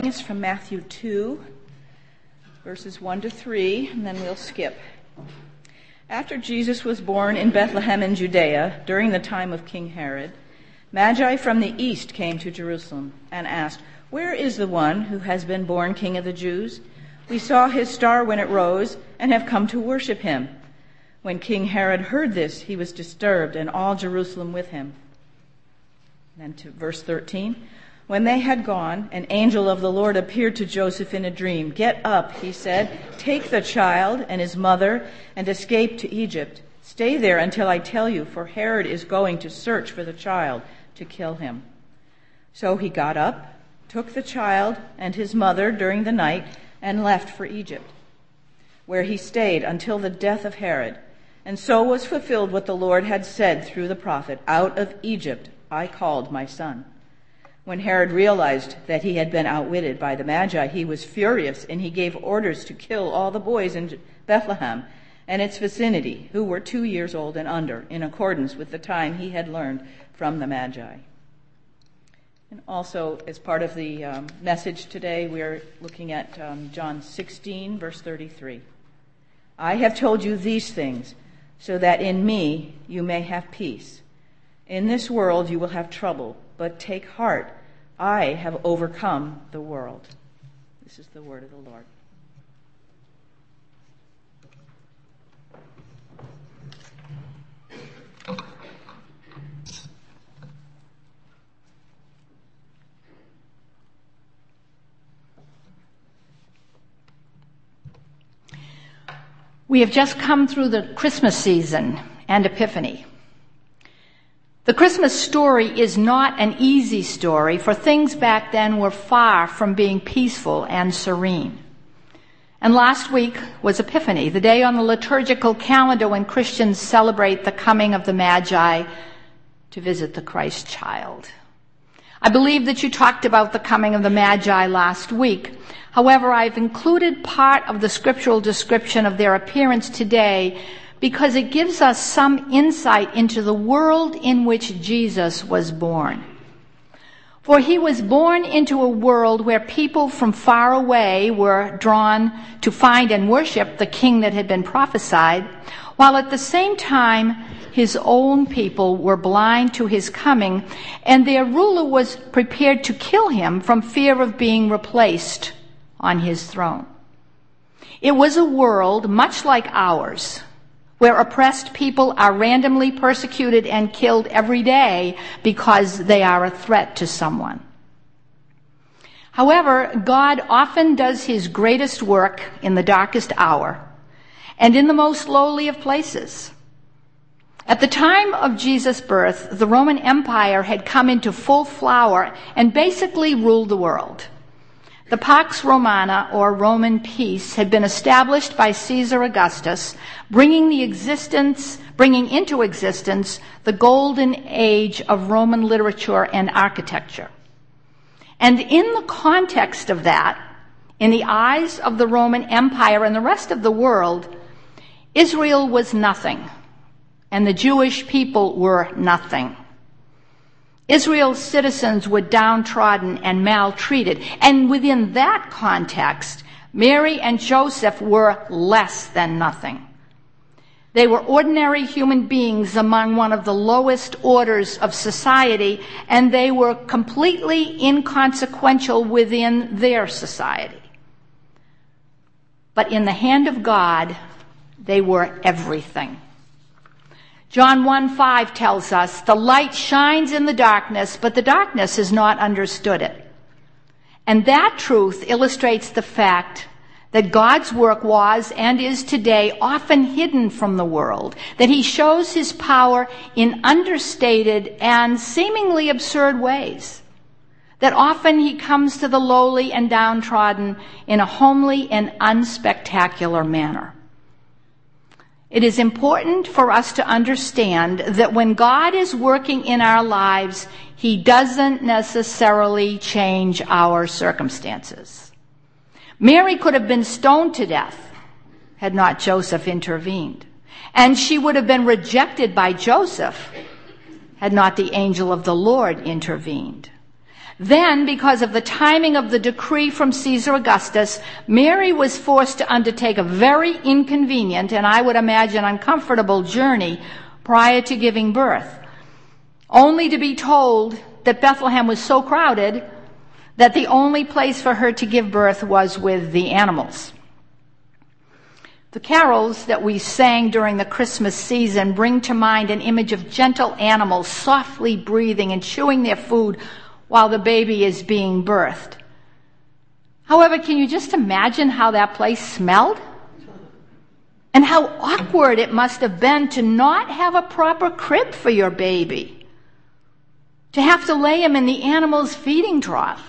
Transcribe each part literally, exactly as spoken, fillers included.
It's from Matthew two, verses one to three, and then we'll skip. After Jesus was born in Bethlehem in Judea, during the time of King Herod, Magi from the east came to Jerusalem and asked, "Where is the one who has been born King of the Jews? We saw his star when it rose and have come to worship him." When King Herod heard this, he was disturbed, and all Jerusalem with him. Then to verse thirteen. When they had gone, an angel of the Lord appeared to Joseph in a dream. "Get up," he said, "take the child and his mother and escape to Egypt. Stay there until I tell you, for Herod is going to search for the child to kill him." So he got up, took the child and his mother during the night, and left for Egypt, where he stayed until the death of Herod. And so was fulfilled what the Lord had said through the prophet, "Out of Egypt I called my son." When Herod realized that he had been outwitted by the Magi, he was furious, and he gave orders to kill all the boys in Bethlehem and its vicinity who were two years old and under, in accordance with the time he had learned from the Magi. And also, as part of the um, message today, we're looking at um, John sixteen, verse thirty-three. "I have told you these things so that in me you may have peace. In this world you will have trouble, but take heart, I have overcome the world." This is the word of the Lord. We have just come through the Christmas season and Epiphany. The Christmas story is not an easy story, for things back then were far from being peaceful and serene. And last week was Epiphany, the day on the liturgical calendar when Christians celebrate the coming of the Magi to visit the Christ child. I believe that you talked about the coming of the Magi last week. However, I've included part of the scriptural description of their appearance today because it gives us some insight into the world in which Jesus was born. For he was born into a world where people from far away were drawn to find and worship the king that had been prophesied, while at the same time his own people were blind to his coming, and their ruler was prepared to kill him from fear of being replaced on his throne. It was a world much like ours, where oppressed people are randomly persecuted and killed every day because they are a threat to someone. However, God often does his greatest work in the darkest hour and in the most lowly of places. At the time of Jesus' birth, the Roman Empire had come into full flower and basically ruled the world. The Pax Romana, or Roman peace, had been established by Caesar Augustus, bringing the existence, bringing into existence the golden age of Roman literature and architecture. And in the context of that, in the eyes of the Roman Empire and the rest of the world, Israel was nothing, and the Jewish people were nothing. Israel's citizens were downtrodden and maltreated, and within that context, Mary and Joseph were less than nothing. They were ordinary human beings among one of the lowest orders of society, and they were completely inconsequential within their society. But in the hand of God, they were everything. John one five tells us, "The light shines in the darkness, but the darkness has not understood it." And that truth illustrates the fact that God's work was and is today often hidden from the world, that he shows his power in understated and seemingly absurd ways, that often he comes to the lowly and downtrodden in a homely and unspectacular manner. It is important for us to understand that when God is working in our lives, he doesn't necessarily change our circumstances. Mary could have been stoned to death had not Joseph intervened, and she would have been rejected by Joseph had not the angel of the Lord intervened. Then, because of the timing of the decree from Caesar Augustus, Mary was forced to undertake a very inconvenient and I would imagine uncomfortable journey prior to giving birth, only to be told that Bethlehem was so crowded that the only place for her to give birth was with the animals. The carols that we sang during the Christmas season bring to mind an image of gentle animals softly breathing and chewing their food while the baby is being birthed. However, can you just imagine how that place smelled? And how awkward it must have been to not have a proper crib for your baby, to have to lay him in the animal's feeding trough.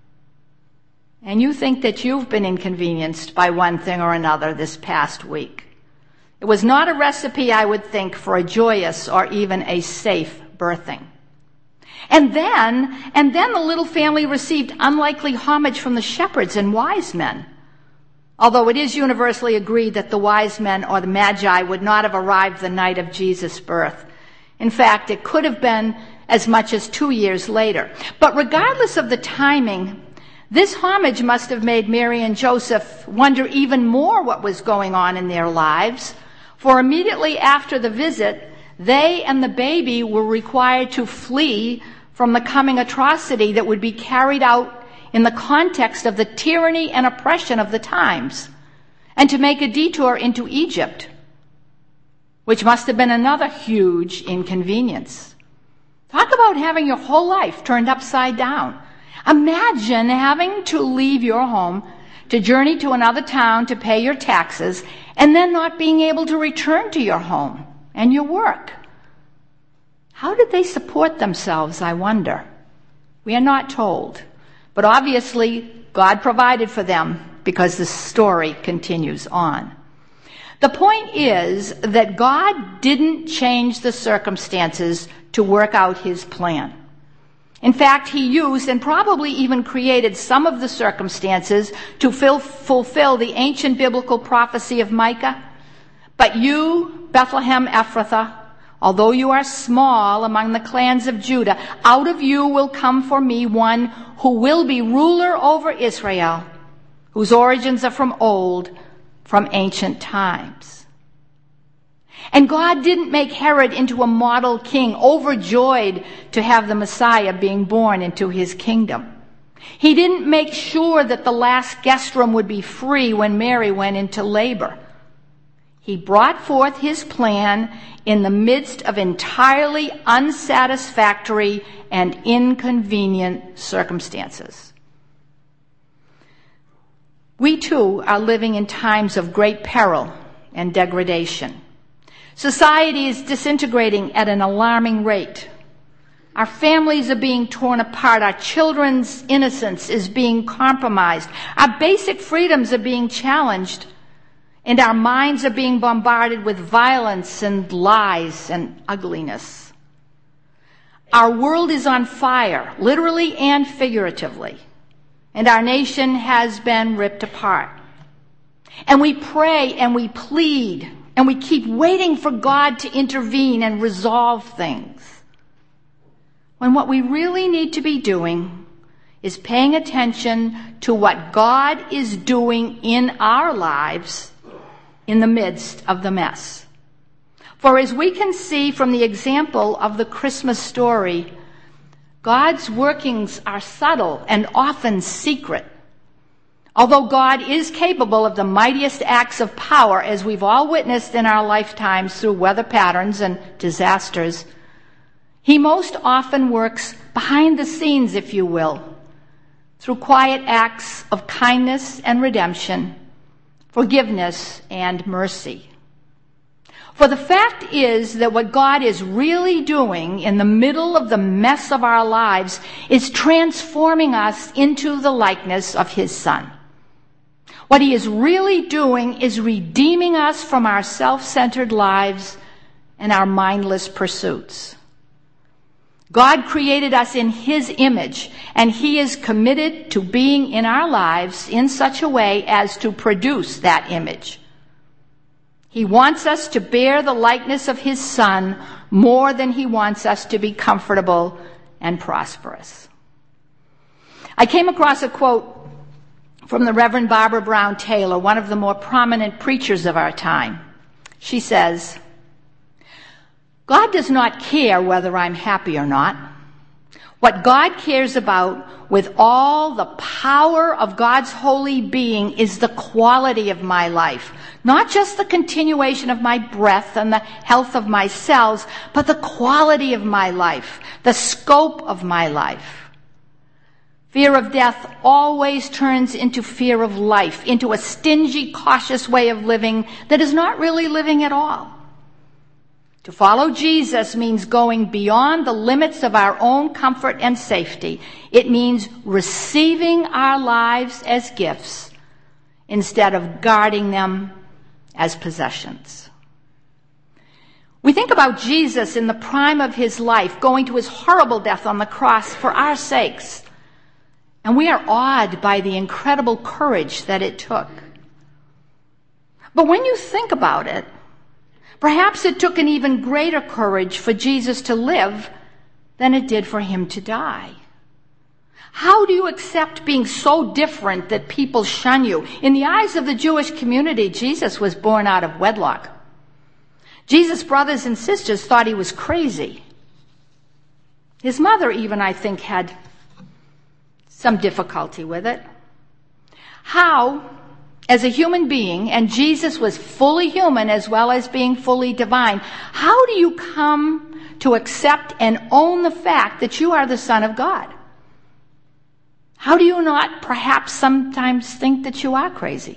And you think that you've been inconvenienced by one thing or another this past week. It was not a recipe, I would think, for a joyous or even a safe birthing. And then, and then the little family received unlikely homage from the shepherds and wise men. Although it is universally agreed that the wise men or the magi would not have arrived the night of Jesus' birth. In fact, it could have been as much as two years later. But regardless of the timing, this homage must have made Mary and Joseph wonder even more what was going on in their lives, for immediately after the visit, they and the baby were required to flee from the coming atrocity that would be carried out in the context of the tyranny and oppression of the times, and to make a detour into Egypt, which must have been another huge inconvenience. Talk about having your whole life turned upside down. Imagine having to leave your home, to journey to another town to pay your taxes, and then not being able to return to your home and your work. How did they support themselves, I wonder? We are not told. But obviously, God provided for them because the story continues on. The point is that God didn't change the circumstances to work out his plan. In fact, he used and probably even created some of the circumstances to fill, fulfill the ancient biblical prophecy of Micah. But you, Bethlehem Ephrathah, although you are small among the clans of Judah, out of you will come for me one who will be ruler over Israel, whose origins are from old, from ancient times. And God didn't make Herod into a model king, overjoyed to have the Messiah being born into his kingdom. He didn't make sure that the last guest room would be free when Mary went into labor. He brought forth his plan in the midst of entirely unsatisfactory and inconvenient circumstances. We too are living in times of great peril and degradation. Society is disintegrating at an alarming rate. Our families are being torn apart. Our children's innocence is being compromised. Our basic freedoms are being challenged. And our minds are being bombarded with violence and lies and ugliness. Our world is on fire, literally and figuratively. And our nation has been ripped apart. And we pray and we plead and we keep waiting for God to intervene and resolve things, when what we really need to be doing is paying attention to what God is doing in our lives in the midst of the mess. For as we can see from the example of the Christmas story, God's workings are subtle and often secret. Although God is capable of the mightiest acts of power, as we've all witnessed in our lifetimes through weather patterns and disasters, he most often works behind the scenes, if you will, through quiet acts of kindness and redemption, forgiveness and mercy. For the fact is that what God is really doing in the middle of the mess of our lives is transforming us into the likeness of his Son. What he is really doing is redeeming us from our self-centered lives and our mindless pursuits. God created us in his image, and he is committed to being in our lives in such a way as to produce that image. He wants us to bear the likeness of his Son more than he wants us to be comfortable and prosperous. I came across a quote from the Reverend Barbara Brown Taylor, one of the more prominent preachers of our time. She says, "God does not care whether I'm happy or not. What God cares about with all the power of God's holy being is the quality of my life. Not just the continuation of my breath and the health of my cells, but the quality of my life, the scope of my life. Fear of death always turns into fear of life, into a stingy, cautious way of living that is not really living at all. To follow Jesus means going beyond the limits of our own comfort and safety. It means receiving our lives as gifts instead of guarding them as possessions." We think about Jesus in the prime of his life, going to his horrible death on the cross for our sakes, and we are awed by the incredible courage that it took. But when you think about it, perhaps it took an even greater courage for Jesus to live than it did for him to die. How do you accept being so different that people shun you? In the eyes of the Jewish community, Jesus was born out of wedlock. Jesus' brothers and sisters thought he was crazy. His mother even, I think, had some difficulty with it. How, as a human being, and Jesus was fully human as well as being fully divine, how do you come to accept and own the fact that you are the Son of God? How do you not perhaps sometimes think that you are crazy?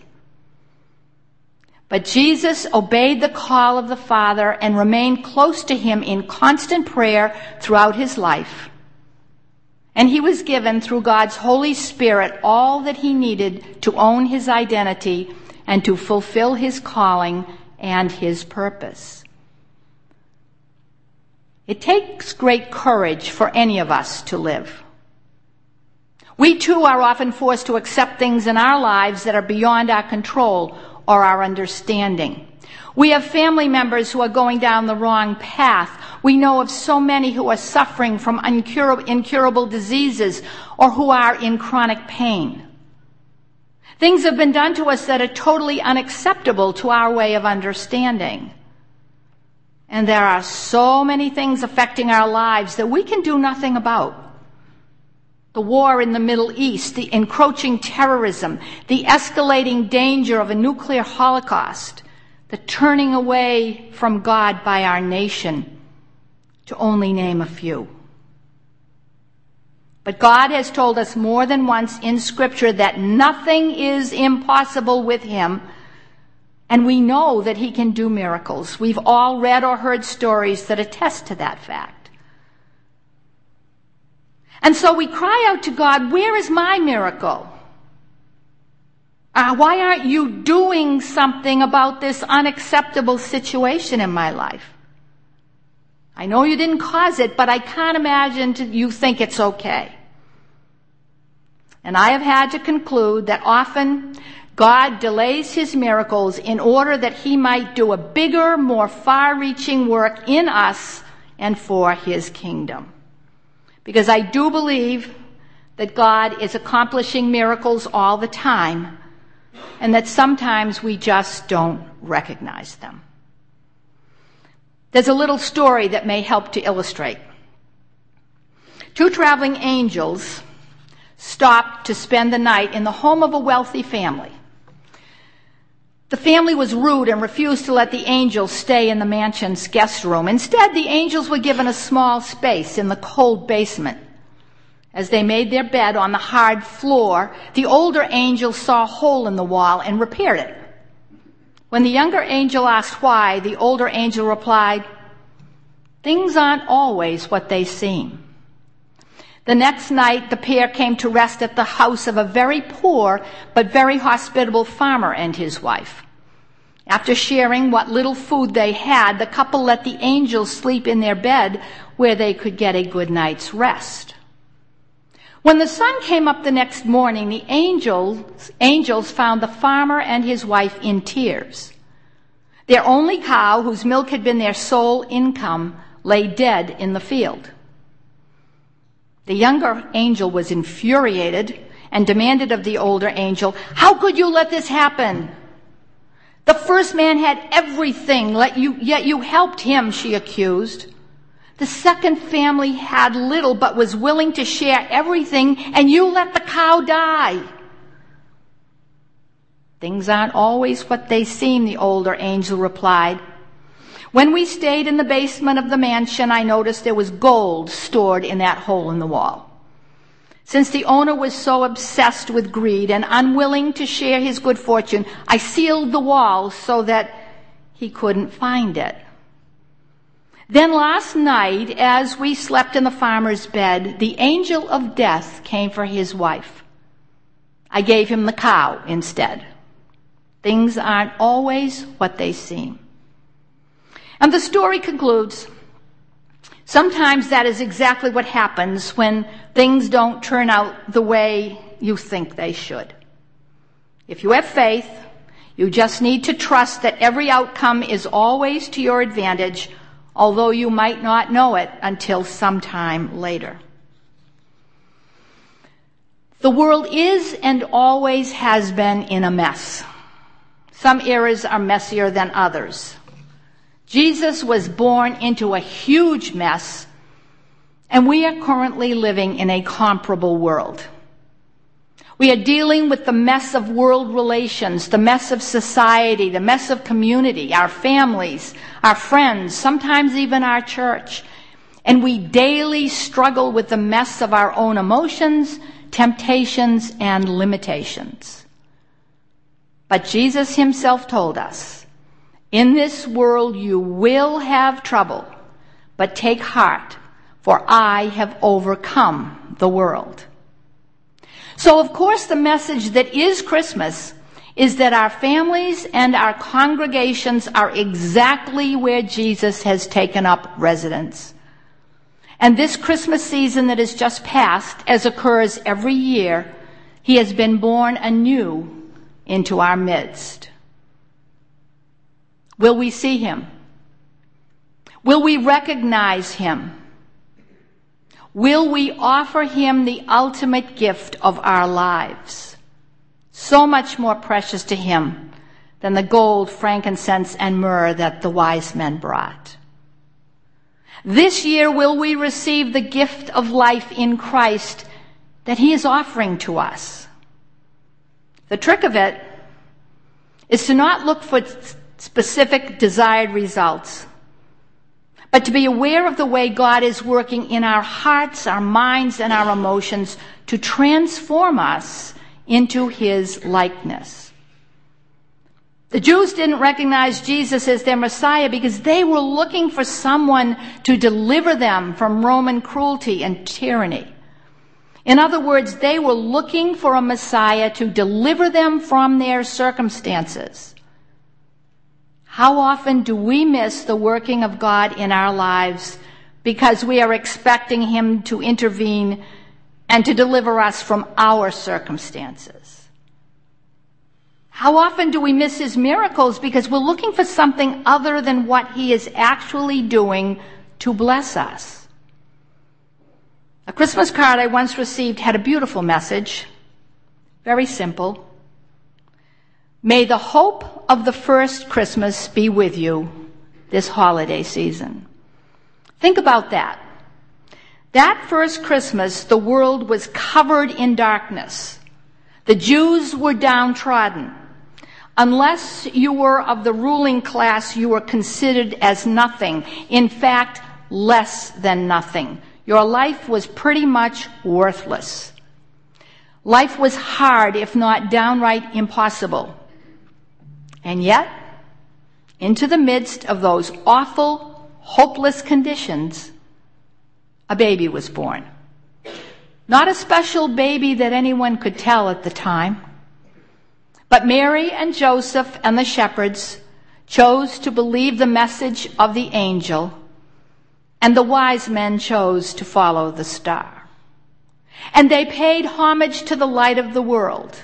But Jesus obeyed the call of the Father and remained close to him in constant prayer throughout his life. And he was given through God's Holy Spirit all that he needed to own his identity and to fulfill his calling and his purpose. It takes great courage for any of us to live. We too are often forced to accept things in our lives that are beyond our control or our understanding. We have family members who are going down the wrong path. We know of so many who are suffering from incurable, incurable diseases or who are in chronic pain. Things have been done to us that are totally unacceptable to our way of understanding. And there are so many things affecting our lives that we can do nothing about. The war in the Middle East, the encroaching terrorism, the escalating danger of a nuclear holocaust, the turning away from God by our nation, to only name a few. But God has told us more than once in Scripture that nothing is impossible with him, and we know that he can do miracles. We've all read or heard stories that attest to that fact. And so we cry out to God, where is my miracle? Uh, why aren't you doing something about this unacceptable situation in my life? I know you didn't cause it, but I can't imagine to, you think it's okay. And I have had to conclude that often God delays his miracles in order that he might do a bigger, more far-reaching work in us and for his kingdom. Because I do believe that God is accomplishing miracles all the time, and that sometimes we just don't recognize them. There's a little story that may help to illustrate. Two traveling angels stopped to spend the night in the home of a wealthy family. The family was rude and refused to let the angels stay in the mansion's guest room. Instead, the angels were given a small space in the cold basement. As they made their bed on the hard floor, the older angel saw a hole in the wall and repaired it. When the younger angel asked why, the older angel replied, "Things aren't always what they seem." The next night, the pair came to rest at the house of a very poor but very hospitable farmer and his wife. After sharing what little food they had, the couple let the angels sleep in their bed where they could get a good night's rest. When the sun came up the next morning, the angels, angels found the farmer and his wife in tears. Their only cow, whose milk had been their sole income, lay dead in the field. The younger angel was infuriated and demanded of the older angel, "How could you let this happen? The first man had everything, yet you helped him," she accused. "The second family had little but was willing to share everything, and you let the cow die." "Things aren't always what they seem," the older angel replied. "When we stayed in the basement of the mansion, I noticed there was gold stored in that hole in the wall. Since the owner was so obsessed with greed and unwilling to share his good fortune, I sealed the wall so that he couldn't find it. Then last night, as we slept in the farmer's bed, the angel of death came for his wife. I gave him the cow instead. Things aren't always what they seem." And the story concludes, sometimes that is exactly what happens when things don't turn out the way you think they should. If you have faith, you just need to trust that every outcome is always to your advantage, although you might not know it until sometime later. The world is and always has been in a mess. Some eras are messier than others. Jesus was born into a huge mess, and we are currently living in a comparable world. We are dealing with the mess of world relations, the mess of society, the mess of community, our families, our friends, sometimes even our church. And we daily struggle with the mess of our own emotions, temptations, and limitations. But Jesus himself told us, "In this world you will have trouble, but take heart, for I have overcome the world." So, of course, the message that is Christmas is that our families and our congregations are exactly where Jesus has taken up residence. And this Christmas season that has just passed, as occurs every year, he has been born anew into our midst. Will we see him? Will we recognize him? Will we offer him the ultimate gift of our lives, so much more precious to him than the gold, frankincense, and myrrh that the wise men brought? This year, will we receive the gift of life in Christ that he is offering to us? The trick of it is to not look for specific desired results, but to be aware of the way God is working in our hearts, our minds, and our emotions to transform us into his likeness. The Jews didn't recognize Jesus as their Messiah because they were looking for someone to deliver them from Roman cruelty and tyranny. In other words, they were looking for a Messiah to deliver them from their circumstances. How often do we miss the working of God in our lives because we are expecting him to intervene and to deliver us from our circumstances? How often do we miss his miracles because we're looking for something other than what he is actually doing to bless us? A Christmas card I once received had a beautiful message, very simple. May the hope of the first Christmas be with you this holiday season. Think about that. That first Christmas, the world was covered in darkness. The Jews were downtrodden. Unless you were of the ruling class, you were considered as nothing. In fact, less than nothing. Your life was pretty much worthless. Life was hard, if not downright impossible. And yet, into the midst of those awful, hopeless conditions, a baby was born. Not a special baby that anyone could tell at the time, but Mary and Joseph and the shepherds chose to believe the message of the angel, and the wise men chose to follow the star. And they paid homage to the light of the world.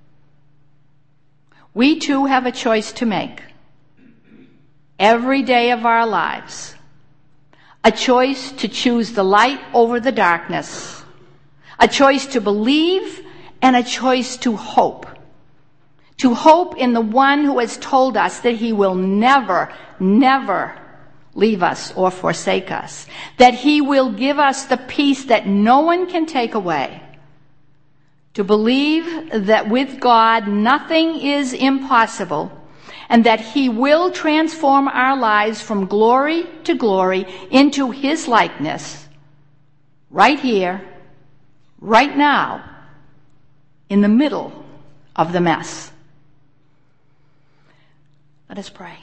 We too have a choice to make every day of our lives, a choice to choose the light over the darkness, a choice to believe and a choice to hope. To hope in the one who has told us that he will never, never leave us or forsake us, that he will give us the peace that no one can take away. To believe that with God nothing is impossible, and that he will transform our lives from glory to glory into his likeness, right here, right now, in the middle of the mess. Let us pray.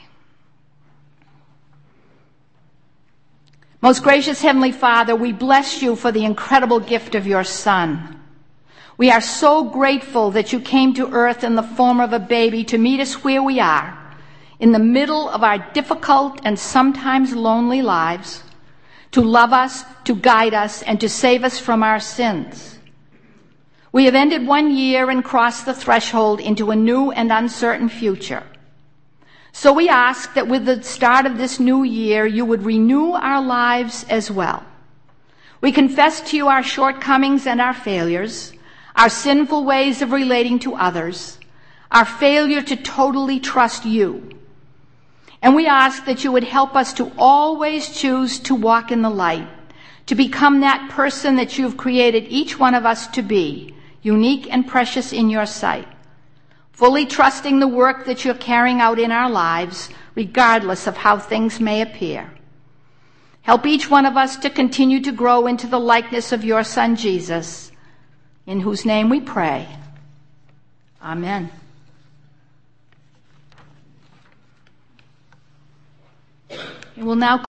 Most gracious Heavenly Father, we bless you for the incredible gift of your Son. We are so grateful that you came to earth in the form of a baby to meet us where we are, in the middle of our difficult and sometimes lonely lives, to love us, to guide us, and to save us from our sins. We have ended one year and crossed the threshold into a new and uncertain future. So we ask that with the start of this new year, you would renew our lives as well. We confess to you our shortcomings and our failures, our sinful ways of relating to others, our failure to totally trust you. And we ask that you would help us to always choose to walk in the light, to become that person that you've created each one of us to be, unique and precious in your sight, fully trusting the work that you're carrying out in our lives, regardless of how things may appear. Help each one of us to continue to grow into the likeness of your Son, Jesus, in whose name we pray. Amen. We will now